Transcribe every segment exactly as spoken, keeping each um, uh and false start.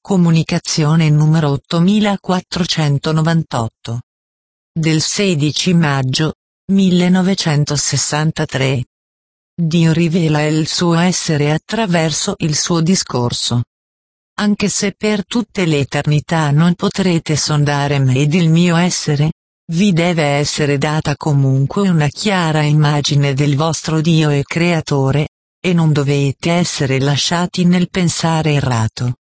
Comunicazione numero ottomilaquattrocentonovantotto. Del sedici maggio millenovecentosessantatré. Dio rivela il suo essere attraverso il suo discorso. Anche se per tutte le eternità non potrete sondare me ed il mio essere, vi deve essere data comunque una chiara immagine del vostro Dio e Creatore, e non dovete essere lasciati nel pensare errato.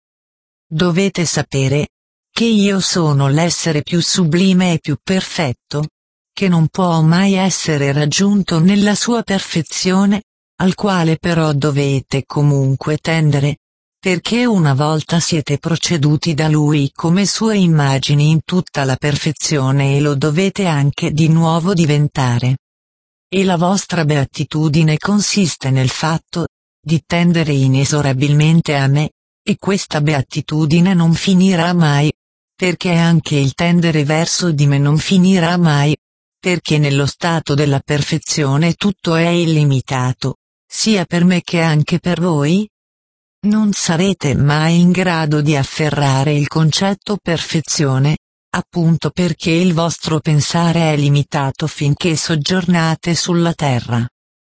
Dovete sapere che io sono l'essere più sublime e più perfetto, che non può mai essere raggiunto nella sua perfezione, al quale però dovete comunque tendere, perché una volta siete proceduti da Lui come sue immagini in tutta la perfezione e lo dovete anche di nuovo diventare. E la vostra beatitudine consiste nel fatto di tendere inesorabilmente a me, e questa beatitudine non finirà mai, perché anche il tendere verso di me non finirà mai, perché nello stato della perfezione tutto è illimitato, sia per me che anche per voi. Non sarete mai in grado di afferrare il concetto perfezione, appunto perché il vostro pensare è limitato finché soggiornate sulla terra.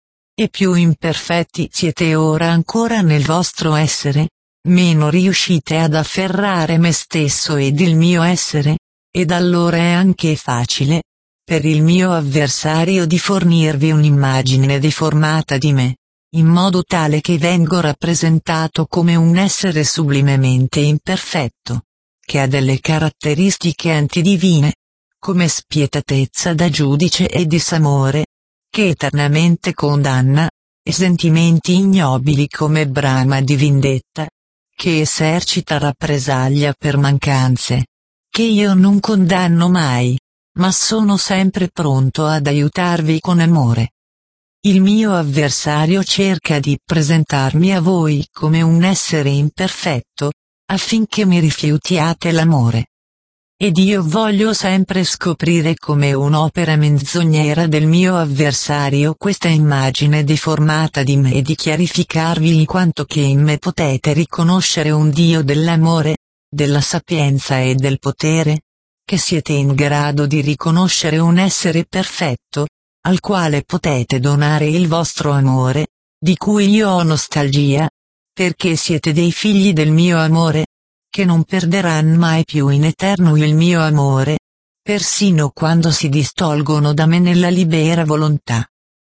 E più imperfetti siete ora ancora nel vostro essere, meno riuscite ad afferrare me stesso ed il mio essere, ed allora è anche facile, per il mio avversario di fornirvi un'immagine deformata di me, in modo tale che vengo rappresentato come un essere sublimemente imperfetto, che ha delle caratteristiche antidivine, come spietatezza da giudice e disamore, che eternamente condanna, e sentimenti ignobili come brama di vendetta, che esercita rappresaglia per mancanze, che io non condanno mai, ma sono sempre pronto ad aiutarvi con amore. Il mio avversario cerca di presentarmi a voi come un essere imperfetto, affinché mi rifiutiate l'amore. Ed io voglio sempre scoprire come un'opera menzognera del mio avversario questa immagine deformata di me e di chiarificarvi in quanto che in me potete riconoscere un Dio dell'amore, della sapienza e del potere, che siete in grado di riconoscere un essere perfetto, al quale potete donare il vostro amore, di cui io ho nostalgia, perché siete dei figli del mio amore, che non perderanno mai più in eterno il mio amore, persino quando si distolgono da me nella libera volontà.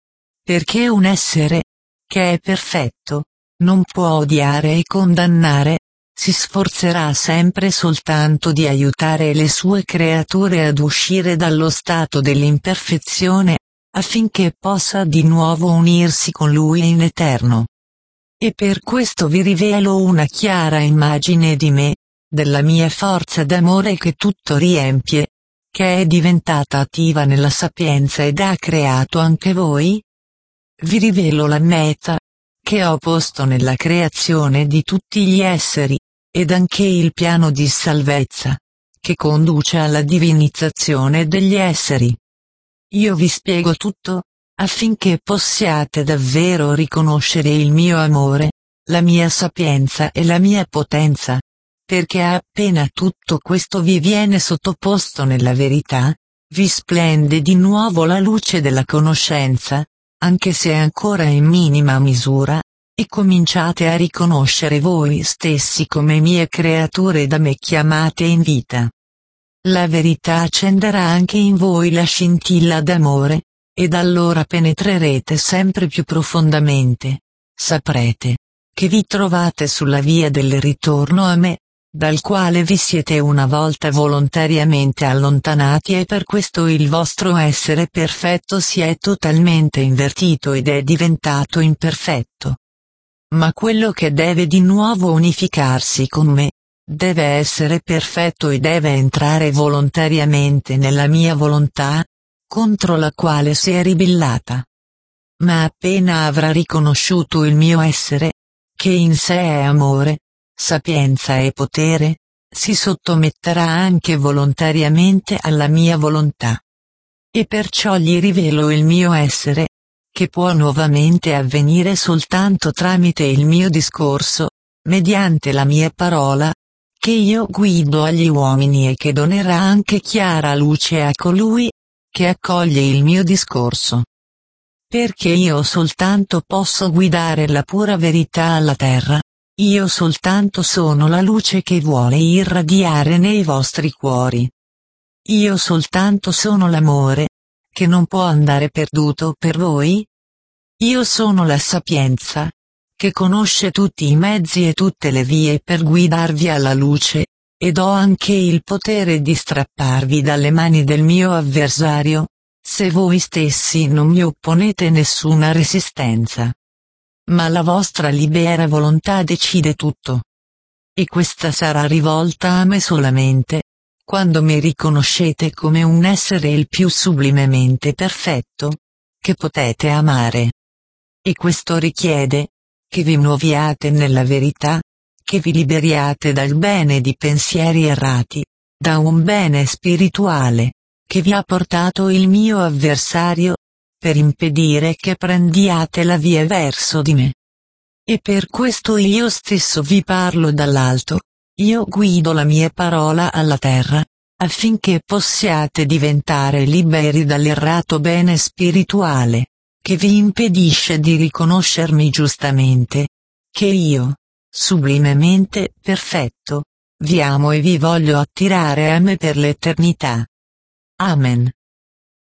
Perché un essere, che è perfetto, non può odiare e condannare, si sforzerà sempre soltanto di aiutare le sue creature ad uscire dallo stato dell'imperfezione, affinché possa di nuovo unirsi con lui in eterno. E per questo vi rivelo una chiara immagine di me, della mia forza d'amore che tutto riempie, che è diventata attiva nella sapienza ed ha creato anche voi. Vi rivelo la meta, che ho posto nella creazione di tutti gli esseri, ed anche il piano di salvezza, che conduce alla divinizzazione degli esseri. Io vi spiego tutto, affinché possiate davvero riconoscere il mio amore, la mia sapienza e la mia potenza, perché appena tutto questo vi viene sottoposto nella verità, vi splende di nuovo la luce della conoscenza, anche se ancora in minima misura, e cominciate a riconoscere voi stessi come mie creature da me chiamate in vita. La verità accenderà anche in voi la scintilla d'amore, ed allora penetrerete sempre più profondamente. Saprete che vi trovate sulla via del ritorno a me, dal quale vi siete una volta volontariamente allontanati e per questo il vostro essere perfetto si è totalmente invertito ed è diventato imperfetto. Ma quello che deve di nuovo unificarsi con me, deve essere perfetto e deve entrare volontariamente nella mia volontà, contro la quale si è ribellata. Ma appena avrà riconosciuto il mio essere, che in sé è amore, sapienza e potere, si sottometterà anche volontariamente alla mia volontà. E perciò gli rivelo il mio essere, che può nuovamente avvenire soltanto tramite il mio discorso, mediante la mia parola, che io guido agli uomini e che donerà anche chiara luce a colui che accoglie il mio discorso. Perché io soltanto posso guidare la pura verità alla terra, io soltanto sono la luce che vuole irradiare nei vostri cuori. Io soltanto sono l'amore, che non può andare perduto per voi. Io sono la sapienza, che conosce tutti i mezzi e tutte le vie per guidarvi alla luce, ed ho anche il potere di strapparvi dalle mani del mio avversario, se voi stessi non mi opponete nessuna resistenza. Ma la vostra libera volontà decide tutto. E questa sarà rivolta a me solamente, quando mi riconoscete come un essere il più sublimemente perfetto, che potete amare. E questo richiede, che vi muoviate nella verità, che vi liberiate dal bene di pensieri errati, da un bene spirituale, che vi ha portato il mio avversario, per impedire che prendiate la via verso di me. E per questo io stesso vi parlo dall'alto, io guido la mia parola alla terra, affinché possiate diventare liberi dall'errato bene spirituale, che vi impedisce di riconoscermi giustamente, che io, sublimemente perfetto, vi amo e vi voglio attirare a me per l'eternità. Amen.